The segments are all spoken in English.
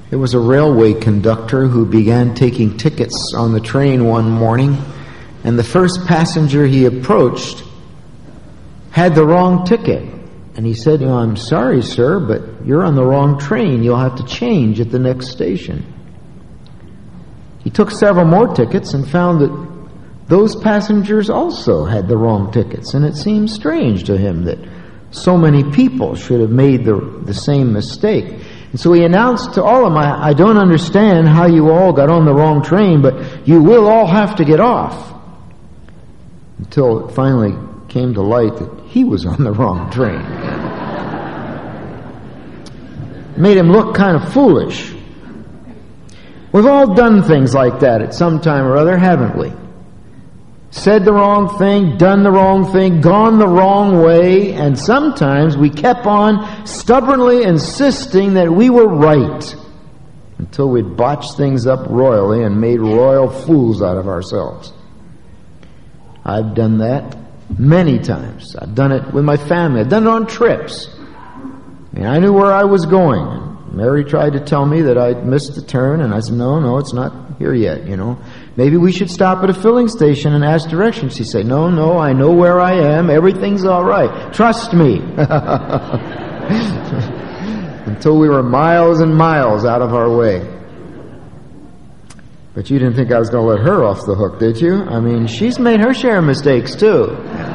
There was a railway conductor who began taking tickets on the train one morning, and the first passenger he approached had the wrong ticket. And he said, I'm sorry, sir, but you're on the wrong train. You'll have to change at the next station. He took several more tickets and found that those passengers also had the wrong tickets. And it seemed strange to him that so many people should have made the same mistake. And so he announced to all of them, I don't understand how you all got on the wrong train, but you will all have to get off. Until it finally came to light that he was on the wrong train. Made him look kind of foolish. We've all done things like that at some time or other, haven't we? Said the wrong thing, done the wrong thing, gone the wrong way, and sometimes we kept on stubbornly insisting that we were right until we'd botched things up royally and made royal fools out of ourselves. I've done that many times. I've done it with my family. I've done it on trips. I knew where I was going. Mary tried to tell me that I'd missed the turn, and I said, no, it's not here yet, Maybe we should stop at a filling station and ask directions. She said, no, I know where I am. Everything's all right. Trust me. Until we were miles and miles out of our way. But you didn't think I was going to let her off the hook, did you? She's made her share of mistakes, too.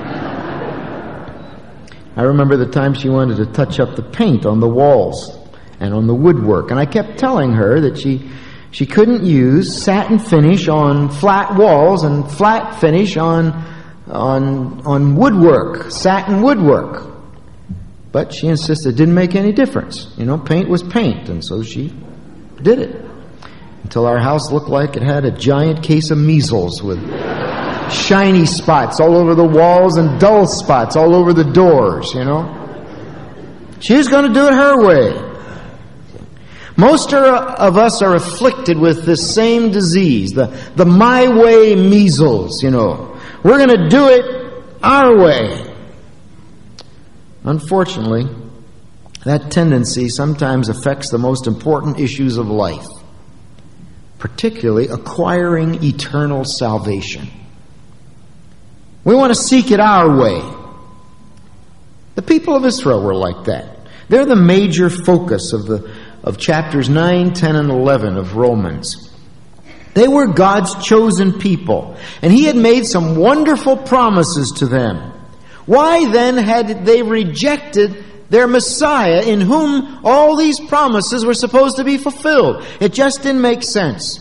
I remember the time she wanted to touch up the paint on the walls and on the woodwork. And I kept telling her that she couldn't use satin finish on flat walls and flat finish on woodwork, satin woodwork. But she insisted it didn't make any difference. Paint was paint, and so she did it. Until our house looked like it had a giant case of measles with shiny spots all over the walls and dull spots all over the doors, She's going to do it her way. Most of us are afflicted with this same disease, the my way measles, We're going to do it our way. Unfortunately, that tendency sometimes affects the most important issues of life, particularly acquiring eternal salvation. We want to seek it our way. The people of Israel were like that. They're the major focus of chapters 9, 10, and 11 of Romans. They were God's chosen people, and He had made some wonderful promises to them. Why then had they rejected their Messiah, in whom all these promises were supposed to be fulfilled? It just didn't make sense.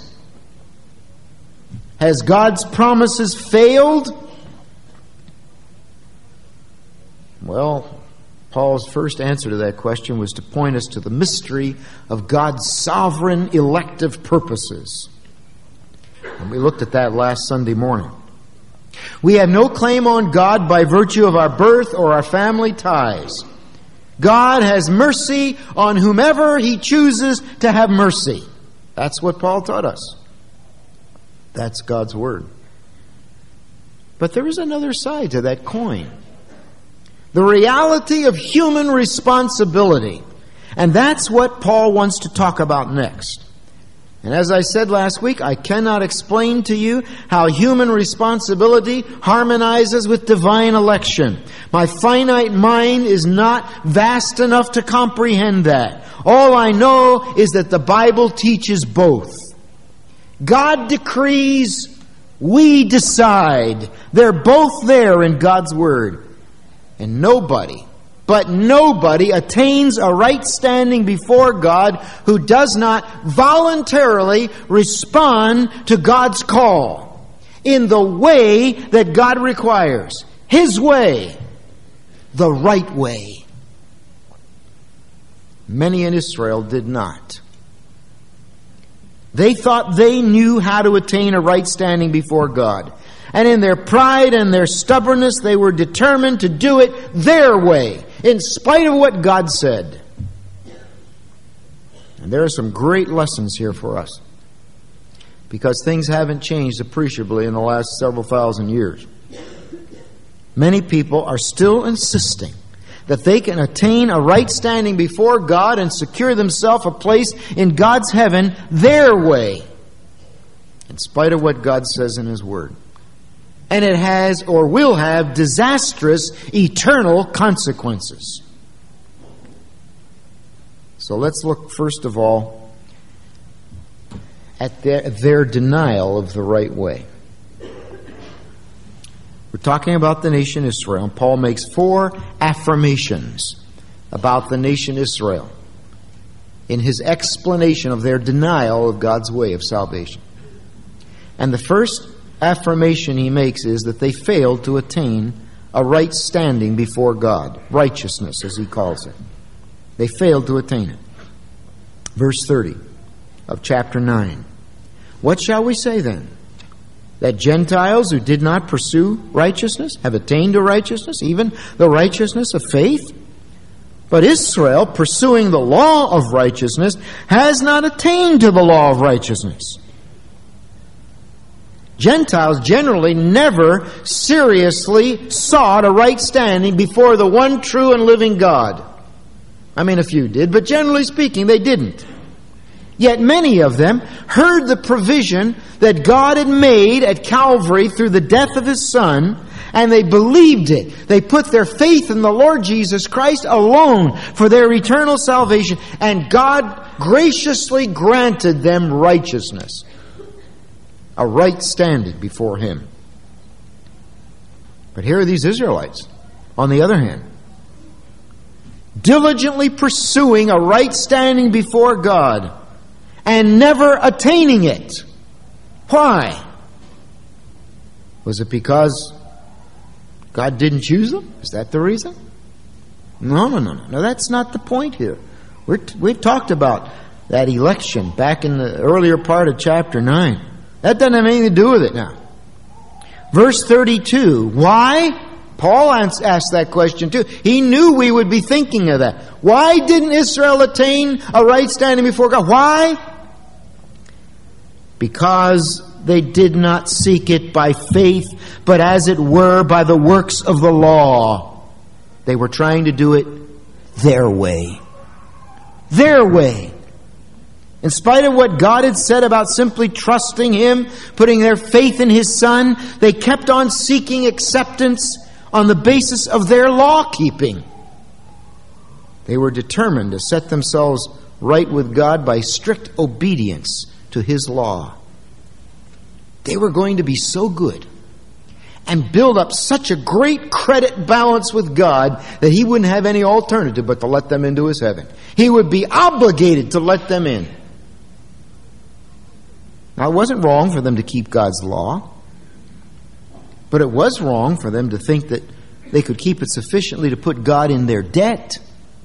Has God's promises failed? Well, Paul's first answer to that question was to point us to the mystery of God's sovereign elective purposes. And we looked at that last Sunday morning. We have no claim on God by virtue of our birth or our family ties. God has mercy on whomever He chooses to have mercy. That's what Paul taught us. That's God's Word. But there is another side to that coin. The reality of human responsibility. And that's what Paul wants to talk about next. And as I said last week, I cannot explain to you how human responsibility harmonizes with divine election. My finite mind is not vast enough to comprehend that. All I know is that the Bible teaches both. God decrees, we decide. They're both there in God's Word. And nobody attains a right standing before God who does not voluntarily respond to God's call in the way that God requires. His way, the right way. Many in Israel did not. They thought they knew how to attain a right standing before God. And in their pride and their stubbornness, they were determined to do it their way, in spite of what God said. And there are some great lessons here for us, because things haven't changed appreciably in the last several thousand years. Many people are still insisting that they can attain a right standing before God and secure themselves a place in God's heaven their way, in spite of what God says in His Word. And it has or will have disastrous eternal consequences. So let's look first of all at their denial of the right way. We're talking about the nation Israel, and Paul makes 4 affirmations about the nation Israel in his explanation of their denial of God's way of salvation. And the first affirmation he makes is that they failed to attain a right standing before God, righteousness as he calls it. They failed to attain it. Verse 30 of chapter 9. What shall we say then? That Gentiles who did not pursue righteousness have attained to righteousness, even the righteousness of faith? But Israel, pursuing the law of righteousness, has not attained to the law of righteousness. Gentiles generally never seriously sought a right standing before the one true and living God. I mean, a few did, but generally speaking, they didn't. Yet many of them heard the provision that God had made at Calvary through the death of His Son, and they believed it. They put their faith in the Lord Jesus Christ alone for their eternal salvation, and God graciously granted them righteousness, a right standing before Him. But here are these Israelites, on the other hand, diligently pursuing a right standing before God and never attaining it. Why? Was it because God didn't choose them? Is that the reason? No, that's not the point here. We've talked about that election back in the earlier part of chapter 9. That doesn't have anything to do with it now. Verse 32. Why? Paul asked that question too. He knew we would be thinking of that. Why didn't Israel attain a right standing before God? Why? Because they did not seek it by faith, but as it were by the works of the law. They were trying to do it their way. Their way. In spite of what God had said about simply trusting Him, putting their faith in His Son, they kept on seeking acceptance on the basis of their law-keeping. They were determined to set themselves right with God by strict obedience to His law. They were going to be so good and build up such a great credit balance with God that He wouldn't have any alternative but to let them into His heaven. He would be obligated to let them in. Now, it wasn't wrong for them to keep God's law, but it was wrong for them to think that they could keep it sufficiently to put God in their debt.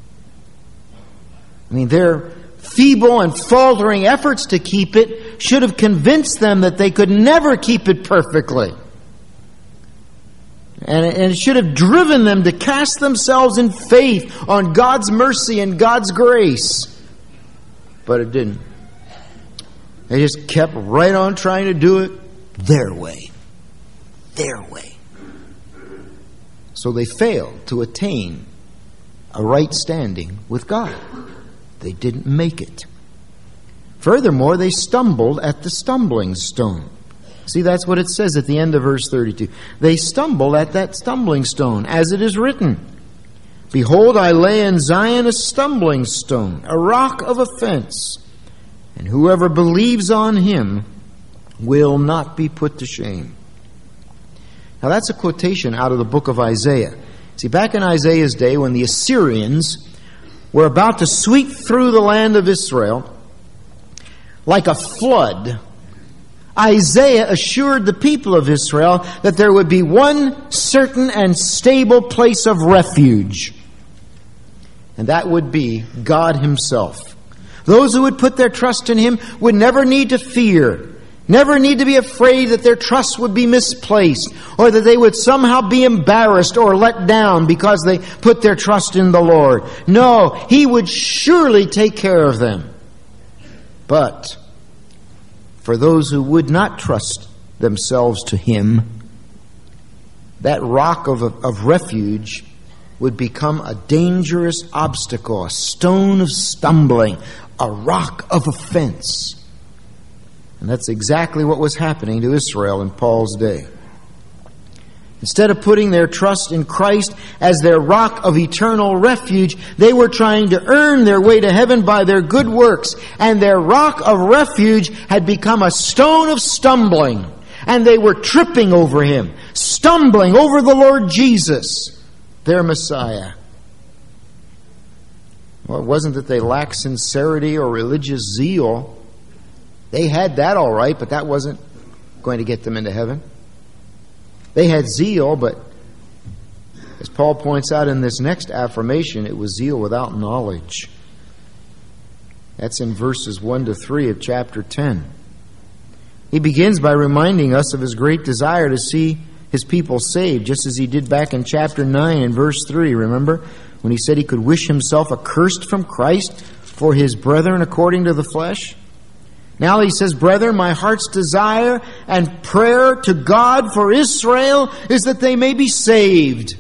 I mean, their feeble and faltering efforts to keep it should have convinced them that they could never keep it perfectly. And it should have driven them to cast themselves in faith on God's mercy and God's grace. But it didn't. They just kept right on trying to do it their way. Their way. So they failed to attain a right standing with God. They didn't make it. Furthermore, they stumbled at the stumbling stone. See, that's what it says at the end of verse 32. They stumbled at that stumbling stone, as it is written, Behold, I lay in Zion a stumbling stone, a rock of offense, and whoever believes on Him will not be put to shame. Now that's a quotation out of the book of Isaiah. See, back in Isaiah's day, when the Assyrians were about to sweep through the land of Israel like a flood, Isaiah assured the people of Israel that there would be one certain and stable place of refuge, and that would be God Himself. Those who would put their trust in Him would never need to fear, never need to be afraid that their trust would be misplaced, or that they would somehow be embarrassed or let down because they put their trust in the Lord. No, He would surely take care of them. But for those who would not trust themselves to Him, that rock of refuge would become a dangerous obstacle, a stone of stumbling, a rock of offense. And that's exactly what was happening to Israel in Paul's day. Instead of putting their trust in Christ as their rock of eternal refuge, they were trying to earn their way to heaven by their good works. And their rock of refuge had become a stone of stumbling. And they were tripping over Him, stumbling over the Lord Jesus, their Messiah. Well, it wasn't that they lacked sincerity or religious zeal. They had that all right, but that wasn't going to get them into heaven. They had zeal, but as Paul points out in this next affirmation, it was zeal without knowledge. That's in verses 1 to 3 of chapter 10. He begins by reminding us of his great desire to see his people saved, just as he did back in chapter 9 and verse 3, remember? When he said he could wish himself accursed from Christ for his brethren according to the flesh. Now he says, brethren, my heart's desire and prayer to God for Israel is that they may be saved.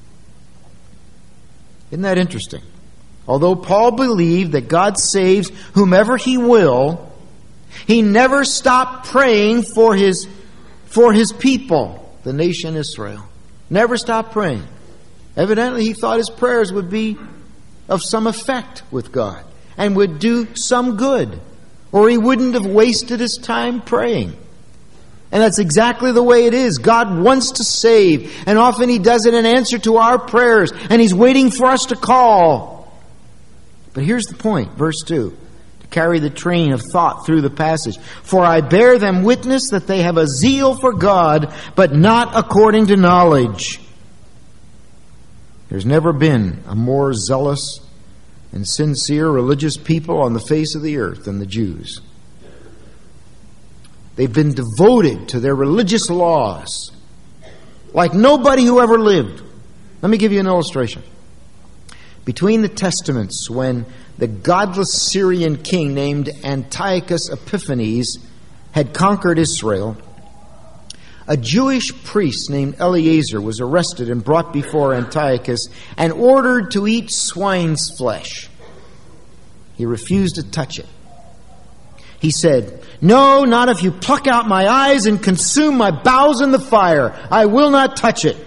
Isn't that interesting? Although Paul believed that God saves whomever He will, he never stopped praying for his people, the nation Israel. Never stopped praying. Evidently, he thought his prayers would be of some effect with God and would do some good, or he wouldn't have wasted his time praying. And that's exactly the way it is. God wants to save, and often He does it in answer to our prayers, and He's waiting for us to call. But here's the point, verse 2, to carry the train of thought through the passage. For I bear them witness that they have a zeal for God, but not according to knowledge. There's never been a more zealous and sincere religious people on the face of the earth than the Jews. They've been devoted to their religious laws like nobody who ever lived. Let me give you an illustration. Between the Testaments, when the godless Syrian king named Antiochus Epiphanes had conquered Israel, a Jewish priest named Eleazar was arrested and brought before Antiochus and ordered to eat swine's flesh. He refused to touch it. He said, "No, not if you pluck out my eyes and consume my bowels in the fire. I will not touch it."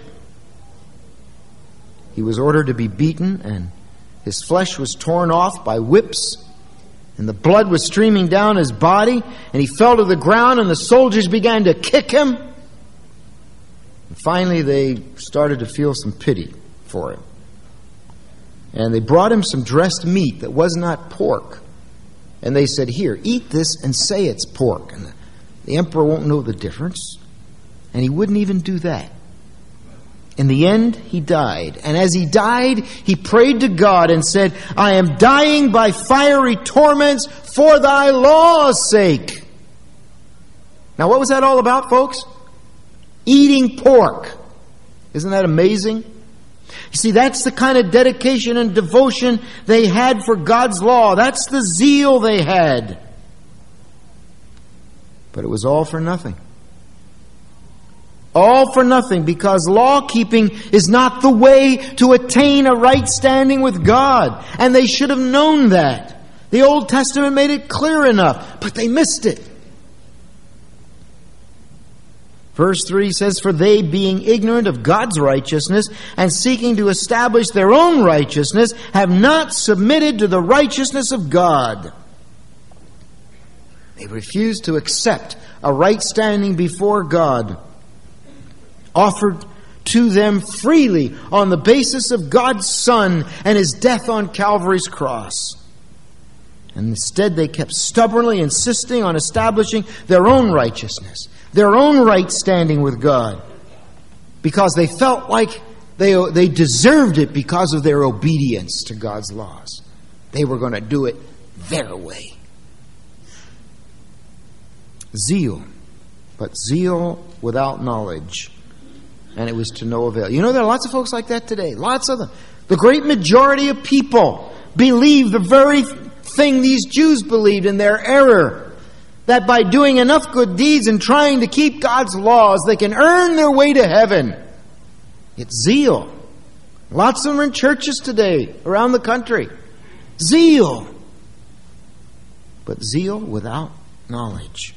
He was ordered to be beaten, and his flesh was torn off by whips, and the blood was streaming down his body, and he fell to the ground, and the soldiers began to kick him. And finally, they started to feel some pity for him. And they brought him some dressed meat that was not pork. And they said, "Here, eat this and say it's pork." And the emperor won't know the difference. And he wouldn't even do that. In the end, he died. And as he died, he prayed to God and said, "I am dying by fiery torments for thy law's sake." Now, what was that all about, folks? Eating pork. Isn't that amazing? You see, that's the kind of dedication and devotion they had for God's law. That's the zeal they had. But it was all for nothing. All for nothing, because law-keeping is not the way to attain a right standing with God. And they should have known that. The Old Testament made it clear enough, but they missed it. Verse 3 says, "For they, being ignorant of God's righteousness and seeking to establish their own righteousness, have not submitted to the righteousness of God." They refused to accept a right standing before God, offered to them freely on the basis of God's Son and His death on Calvary's cross. And instead they kept stubbornly insisting on establishing their own righteousness, their own right standing with God, because they felt like they deserved it because of their obedience to God's laws. They were going to do it their way. Zeal, but zeal without knowledge. And it was to no avail. You know, there are lots of folks like that today. Lots of them. The great majority of people believe the very thing these Jews believed in their error. That by doing enough good deeds and trying to keep God's laws, they can earn their way to heaven. It's zeal. Lots of them are in churches today, around the country. Zeal. But zeal without knowledge.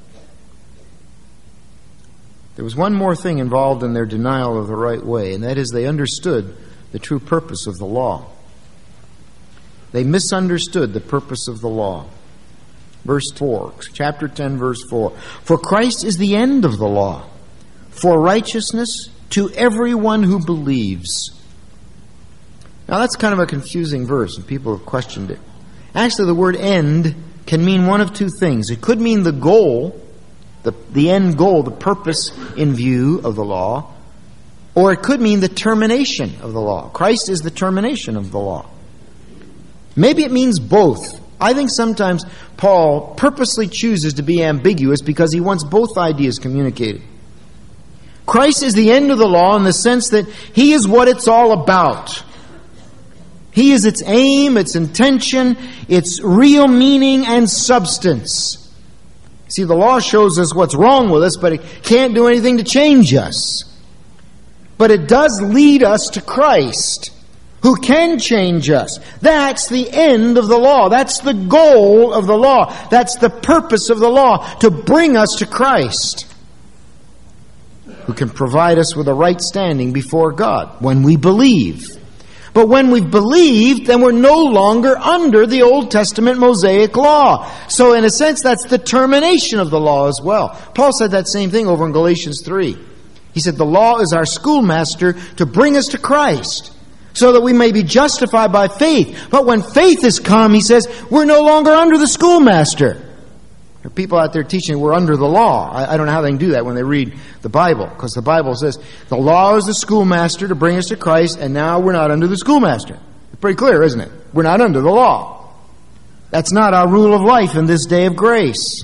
There was one more thing involved in their denial of the right way, and that is they understood the true purpose of the law. They misunderstood the purpose of the law. Verse 4, chapter 10, verse 4. For Christ is the end of the law, for righteousness to everyone who believes. Now that's kind of a confusing verse, and people have questioned it. Actually, the word end can mean one of two things. It could mean the goal, the end goal, the purpose in view of the law, or it could mean the termination of the law. Christ is the termination of the law. Maybe it means both. I think sometimes Paul purposely chooses to be ambiguous because he wants both ideas communicated. Christ is the end of the law in the sense that He is what it's all about. He is its aim, its intention, its real meaning and substance. See, the law shows us what's wrong with us, but it can't do anything to change us. But it does lead us to Christ, who can change us. That's the end of the law. That's the goal of the law. That's the purpose of the law, to bring us to Christ, who can provide us with a right standing before God when we believe. But when we've believed, then we're no longer under the Old Testament Mosaic law. So in a sense, that's the termination of the law as well. Paul said that same thing over in Galatians 3. He said the law is our schoolmaster to bring us to Christ, so that we may be justified by faith. But when faith has come, he says, we're no longer under the schoolmaster. There are people out there teaching we're under the law. I don't know how they can do that when they read the Bible, because the Bible says the law is the schoolmaster to bring us to Christ, and now we're not under the schoolmaster. It's pretty clear, isn't it? We're not under the law. That's not our rule of life in this day of grace.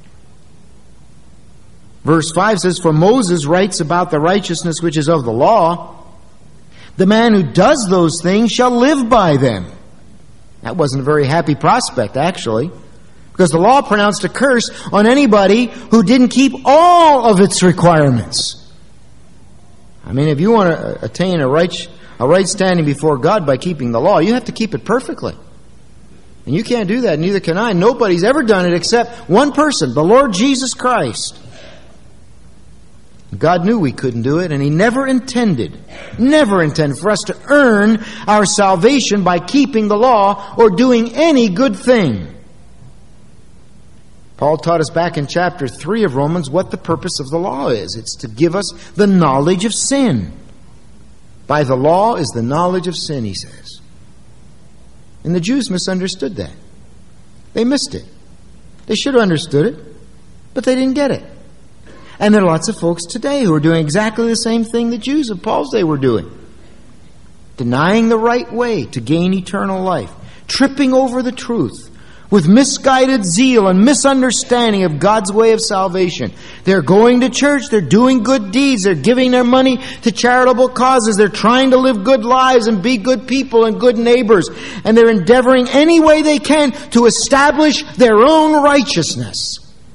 Verse 5 says, for Moses writes about the righteousness which is of the law. The man who does those things shall live by them. That wasn't a very happy prospect, actually, because the law pronounced a curse on anybody who didn't keep all of its requirements. I mean, if you want to attain a right standing before God by keeping the law, you have to keep it perfectly. And you can't do that, neither can I. Nobody's ever done it except one person, the Lord Jesus Christ. God knew we couldn't do it, and He never intended for us to earn our salvation by keeping the law or doing any good thing. Paul taught us back in chapter 3 of Romans what the purpose of the law is. It's to give us the knowledge of sin. By the law is the knowledge of sin, he says. And the Jews misunderstood that. They missed it. They should have understood it, but they didn't get it. And there are lots of folks today who are doing exactly the same thing the Jews of Paul's day were doing. Denying the right way to gain eternal life. Tripping over the truth. With misguided zeal and misunderstanding of God's way of salvation. They're going to church. They're doing good deeds. They're giving their money to charitable causes. They're trying to live good lives and be good people and good neighbors. And they're endeavoring any way they can to establish their own righteousness.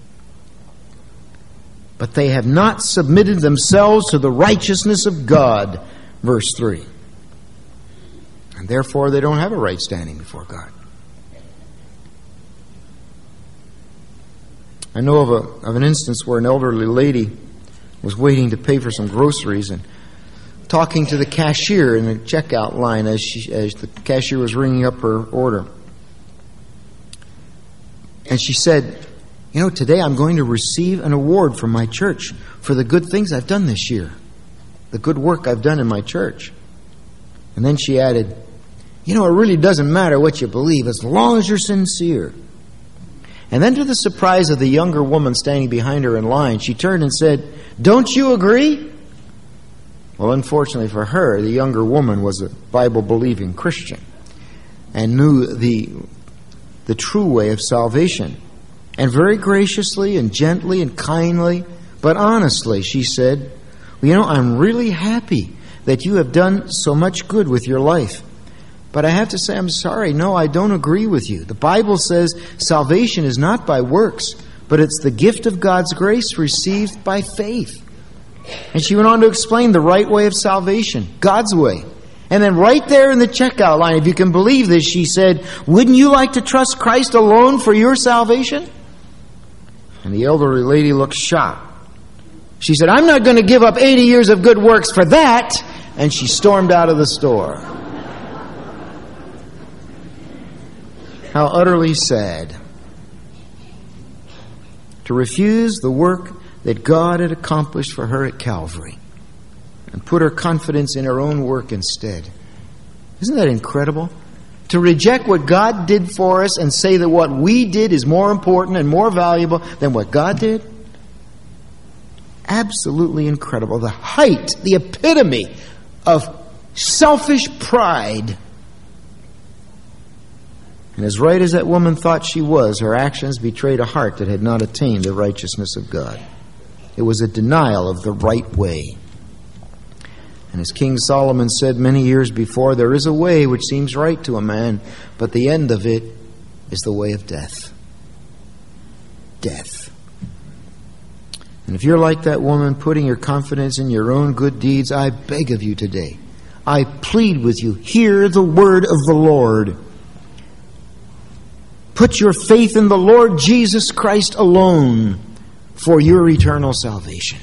But they have not submitted themselves to the righteousness of God. Verse 3. And therefore they don't have a right standing before God. I know of an instance where an elderly lady was waiting to pay for some groceries and talking to the cashier in the checkout line as the cashier was ringing up her order. And she said, you know, today I'm going to receive an award from my church for the good things I've done this year, the good work I've done in my church. And then she added, you know, it really doesn't matter what you believe as long as you're sincere. And then to the surprise of the younger woman standing behind her in line, she turned and said, don't you agree? Well, unfortunately for her, the younger woman was a Bible-believing Christian and knew the true way of salvation. And very graciously and gently and kindly, but honestly, she said, well, you know, I'm really happy that you have done so much good with your life. But I have to say, I'm sorry. No, I don't agree with you. The Bible says salvation is not by works, but it's the gift of God's grace received by faith. And she went on to explain the right way of salvation, God's way. And then right there in the checkout line, if you can believe this, she said, "Wouldn't you like to trust Christ alone for your salvation?" And the elderly lady looked shocked. She said, "I'm not going to give up 80 years of good works for that." And she stormed out of the store. How utterly sad to refuse the work that God had accomplished for her at Calvary and put her confidence in her own work instead. Isn't that incredible? To reject what God did for us and say that what we did is more important and more valuable than what God did? Absolutely incredible. The height, the epitome of selfish pride. And as right as that woman thought she was, her actions betrayed a heart that had not attained the righteousness of God. It was a denial of the right way. And as King Solomon said many years before, there is a way which seems right to a man, but the end of it is the way of death. Death. And if you're like that woman, putting your confidence in your own good deeds, I beg of you today, I plead with you, hear the word of the Lord. Put your faith in the Lord Jesus Christ alone for your eternal salvation.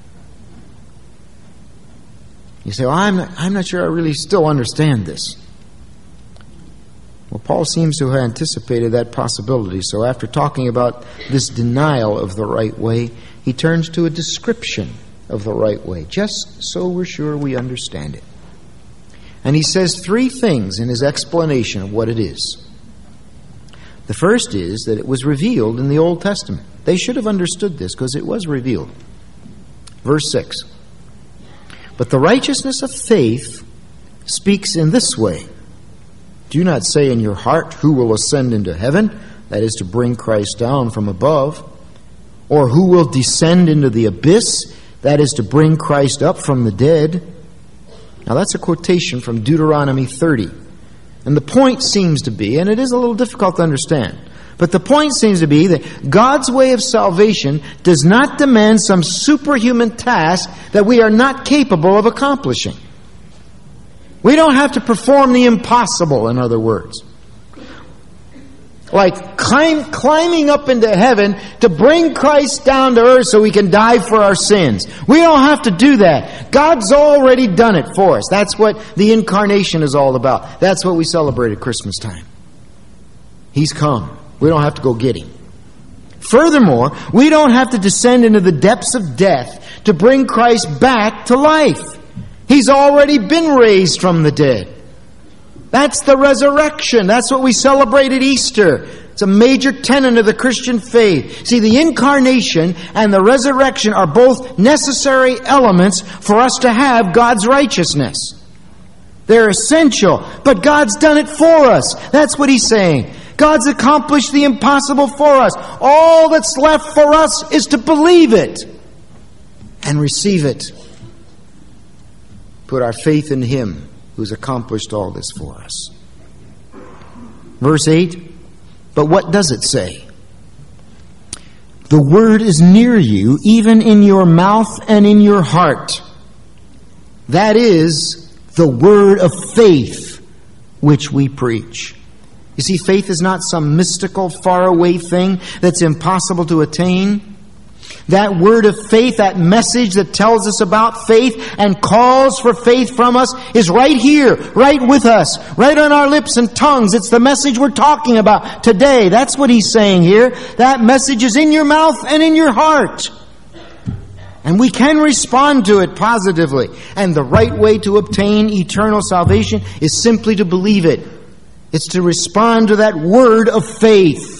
You say, well, I'm not sure I really still understand this. Well, Paul seems to have anticipated that possibility. So after talking about this denial of the right way, he turns to a description of the right way, just so we're sure we understand it. And he says three things in his explanation of what it is. The first is that it was revealed in the Old Testament. They should have understood this because it was revealed. Verse 6. But the righteousness of faith speaks in this way. Do not say in your heart, who will ascend into heaven? That is to bring Christ down from above. Or who will descend into the abyss? That is to bring Christ up from the dead. Now that's a quotation from Deuteronomy 30. And the point seems to be, and it is a little difficult to understand, but the point seems to be that God's way of salvation does not demand some superhuman task that we are not capable of accomplishing. We don't have to perform the impossible, in other words. Like climbing up into heaven to bring Christ down to earth so we can die for our sins. We don't have to do that. God's already done it for us. That's what the incarnation is all about. That's what we celebrate at Christmas time. He's come. We don't have to go get him. Furthermore, we don't have to descend into the depths of death to bring Christ back to life. He's already been raised from the dead. That's the resurrection. That's what we celebrate at Easter. It's a major tenet of the Christian faith. See, the incarnation and the resurrection are both necessary elements for us to have God's righteousness. They're essential, but God's done it for us. That's what he's saying. God's accomplished the impossible for us. All that's left for us is to believe it and receive it. Put our faith in him who's accomplished all this for us. Verse 8, but what does it say? The word is near you, even in your mouth and in your heart. That is the word of faith which we preach. You see, faith is not some mystical, faraway thing that's impossible to attain. That word of faith, that message that tells us about faith and calls for faith from us is right here, right with us, right on our lips and tongues. It's the message we're talking about today. That's what he's saying here. That message is in your mouth and in your heart. And we can respond to it positively. And the right way to obtain eternal salvation is simply to believe it. It's to respond to that word of faith.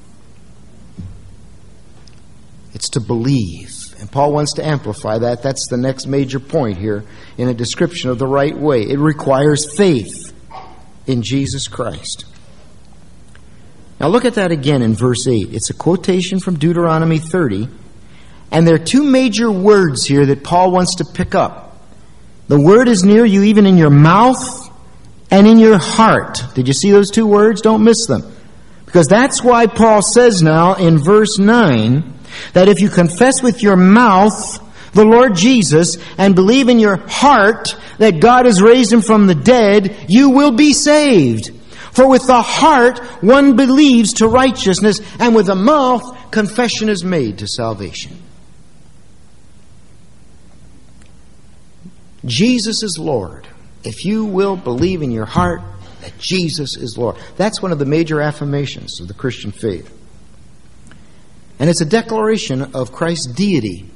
It's to believe. And Paul wants to amplify that. That's the next major point here in a description of the right way. It requires faith in Jesus Christ. Now look at that again in verse 8. It's a quotation from Deuteronomy 30. And there are two major words here that Paul wants to pick up. The word is near you even in your mouth and in your heart. Did you see those two words? Don't miss them. Because that's why Paul says now in verse 9, that if you confess with your mouth the Lord Jesus and believe in your heart that God has raised him from the dead, you will be saved. For with the heart one believes to righteousness, and with the mouth confession is made to salvation. Jesus is Lord. If you will believe in your heart that Jesus is Lord. That's one of the major affirmations of the Christian faith. And it's a declaration of Christ's deity.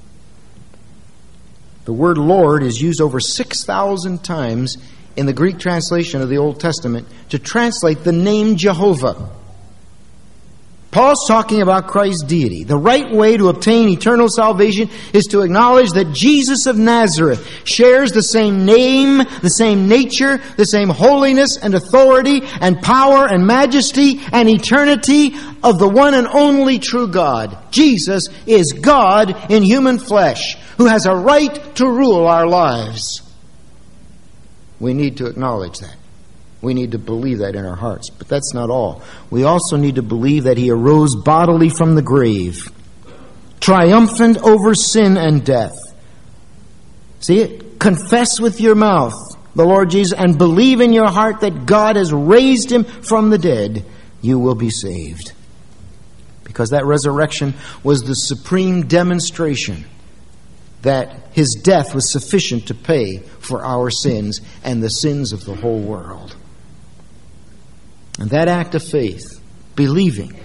The word Lord is used over 6,000 times in the Greek translation of the Old Testament to translate the name Jehovah. Paul's talking about Christ's deity. The right way to obtain eternal salvation is to acknowledge that Jesus of Nazareth shares the same name, the same nature, the same holiness and authority and power and majesty and eternity of the one and only true God. Jesus is God in human flesh, who has a right to rule our lives. We need to acknowledge that. We need to believe that in our hearts. But that's not all. We also need to believe that he arose bodily from the grave, triumphant over sin and death. See it? Confess with your mouth the Lord Jesus and believe in your heart that God has raised him from the dead. You will be saved. Because that resurrection was the supreme demonstration that his death was sufficient to pay for our sins and the sins of the whole world. And that act of faith, believing,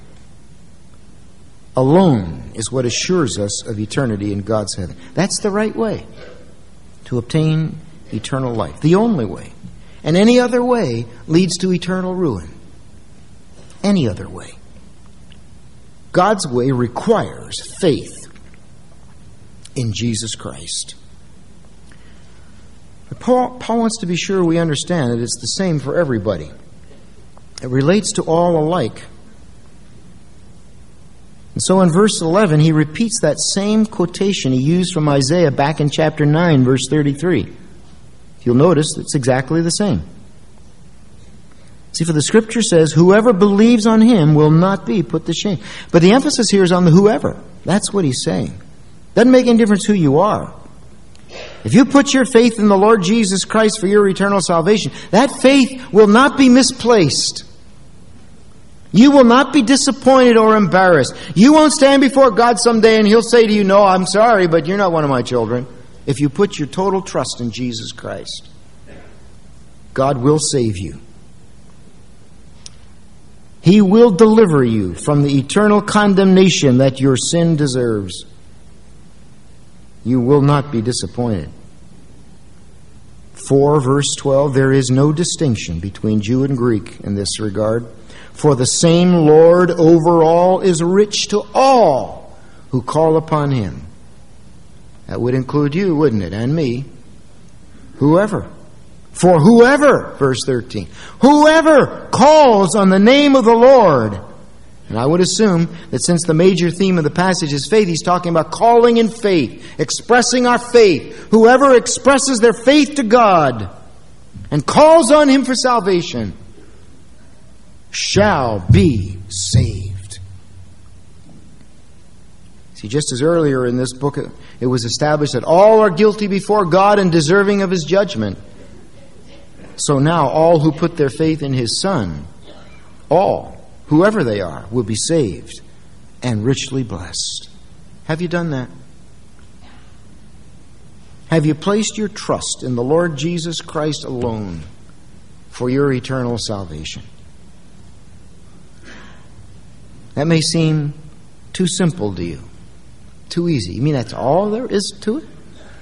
alone is what assures us of eternity in God's heaven. That's the right way to obtain eternal life. The only way. And any other way leads to eternal ruin. Any other way. God's way requires faith in Jesus Christ. But Paul wants to be sure we understand that it's the same for everybody. It relates to all alike. And so in verse 11, he repeats that same quotation he used from Isaiah back in chapter 9, verse 33. You'll notice it's exactly the same. See, for the scripture says, whoever believes on him will not be put to shame. But the emphasis here is on the whoever. That's what he's saying. Doesn't make any difference who you are. If you put your faith in the Lord Jesus Christ for your eternal salvation, that faith will not be misplaced. You will not be disappointed or embarrassed. You won't stand before God someday and he'll say to you, no, I'm sorry, but you're not one of my children. If you put your total trust in Jesus Christ, God will save you. He will deliver you from the eternal condemnation that your sin deserves. You will not be disappointed. 4 verse 12, there is no distinction between Jew and Greek in this regard. For the same Lord over all is rich to all who call upon him. That would include you, wouldn't it? And me. Whoever. For whoever, verse 13, whoever calls on the name of the Lord. And I would assume that since the major theme of the passage is faith, he's talking about calling in faith, expressing our faith. Whoever expresses their faith to God and calls on him for salvation shall be saved. See, just as earlier in this book it was established that all are guilty before God and deserving of his judgment, so now all who put their faith in his Son, all, whoever they are, will be saved and richly blessed. Have you done that? Have you placed your trust in the Lord Jesus Christ alone for your eternal salvation? That may seem too simple to you, too easy. You mean that's all there is to it?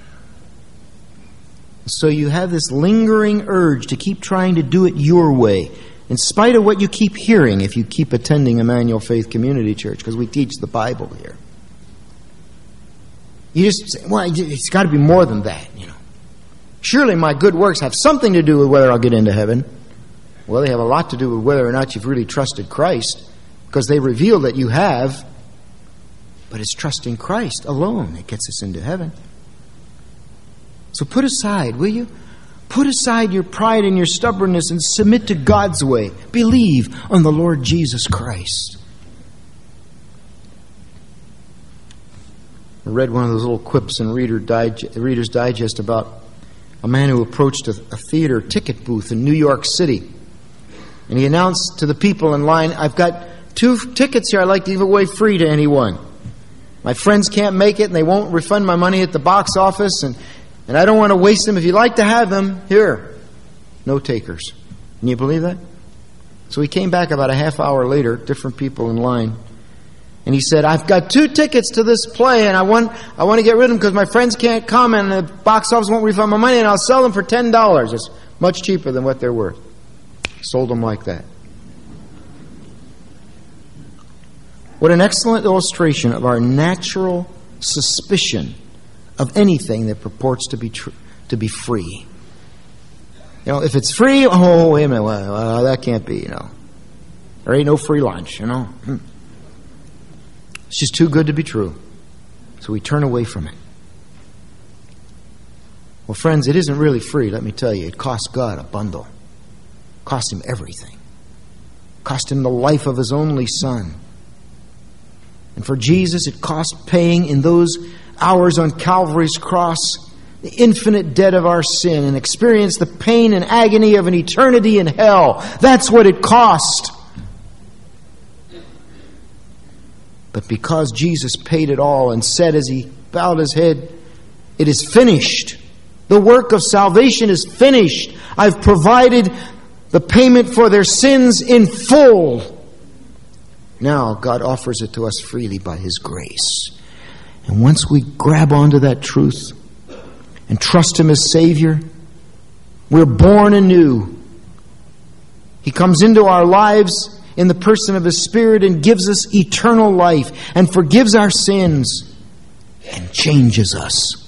So you have this lingering urge to keep trying to do it your way, in spite of what you keep hearing if you keep attending Emmanuel Faith Community Church, because we teach the Bible here. You just say, well, it's got to be more than that, you know. Surely my good works have something to do with whether I'll get into heaven. Well, they have a lot to do with whether or not you've really trusted Christ, because they reveal that you have. But it's trusting Christ alone that gets us into heaven. So put aside, will you? Put aside your pride and your stubbornness and submit to God's way. Believe on the Lord Jesus Christ. I read one of those little quips in Reader's Digest about a man who approached a theater ticket booth in New York City. And he announced to the people in line, I've got 2 tickets here I'd like to give away free to anyone. My friends can't make it and they won't refund my money at the box office and I don't want to waste them. If you'd like to have them, here. No takers. Can you believe that? So he came back about a half hour later, different people in line. And he said, I've got 2 tickets to this play and I want to get rid of them because my friends can't come and the box office won't refund my money and I'll sell them for $10. It's much cheaper than what they're worth. Sold them like that. What an excellent illustration of our natural suspicion of anything that purports to be free. You know, if it's free, oh, wait a minute, well, that can't be, you know. There ain't no free lunch, you know. It's just too good to be true. So we turn away from it. Well, friends, it isn't really free, let me tell you. It cost God a bundle. It cost Him everything. It cost Him the life of His only Son. And for Jesus, it cost paying in those hours on Calvary's cross the infinite debt of our sin and experience the pain and agony of an eternity in hell. That's what it cost. But because Jesus paid it all and said as He bowed His head, it is finished. The work of salvation is finished. I've provided the payment for their sins in full. Now God offers it to us freely by His grace. And once we grab onto that truth and trust Him as Savior, we're born anew. He comes into our lives in the person of His Spirit and gives us eternal life and forgives our sins and changes us.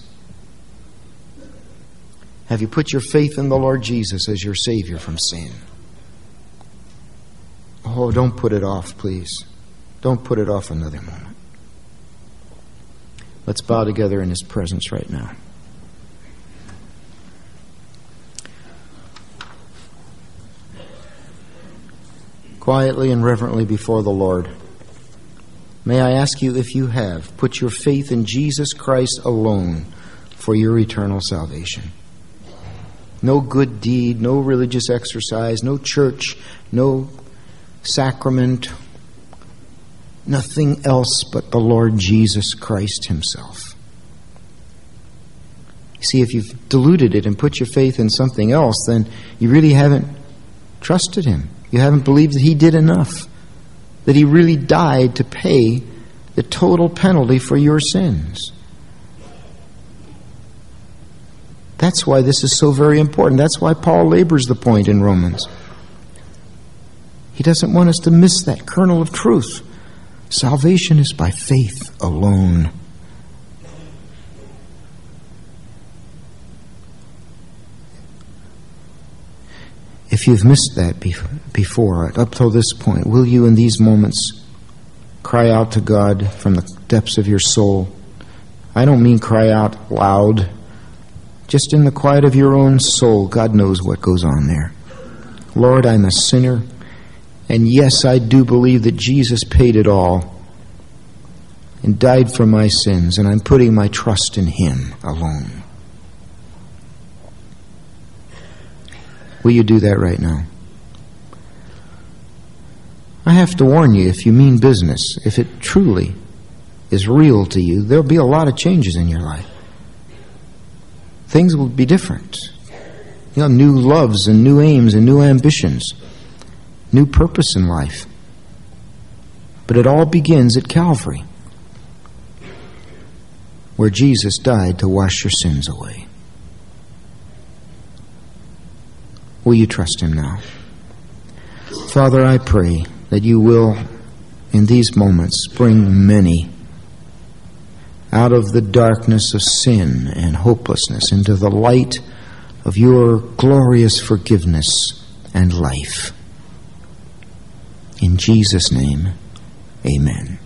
Have you put your faith in the Lord Jesus as your Savior from sin? Oh, don't put it off, please. Don't put it off another moment. Let's bow together in His presence right now. Quietly and reverently before the Lord, may I ask you, if you have, put your faith in Jesus Christ alone for your eternal salvation. No good deed, no religious exercise, no church, no sacrament, nothing else but the Lord Jesus Christ Himself. You see, if you've diluted it and put your faith in something else, then you really haven't trusted Him. You haven't believed that He did enough, that He really died to pay the total penalty for your sins. That's why this is so very important. That's why Paul labors the point in Romans. He doesn't want us to miss that kernel of truth. Salvation is by faith alone. If you've missed that before, up till this point, will you in these moments cry out to God from the depths of your soul? I don't mean cry out loud. Just in the quiet of your own soul, God knows what goes on there. Lord, I'm a sinner. And yes, I do believe that Jesus paid it all and died for my sins, and I'm putting my trust in Him alone. Will you do that right now? I have to warn you, if you mean business, if it truly is real to you, there'll be a lot of changes in your life. Things will be different. You know, new loves and new aims and new ambitions. New purpose in life. But it all begins at Calvary, where Jesus died to wash your sins away. Will you trust Him now? Father, I pray that You will, in these moments, bring many out of the darkness of sin and hopelessness into the light of Your glorious forgiveness and life. In Jesus' name, amen.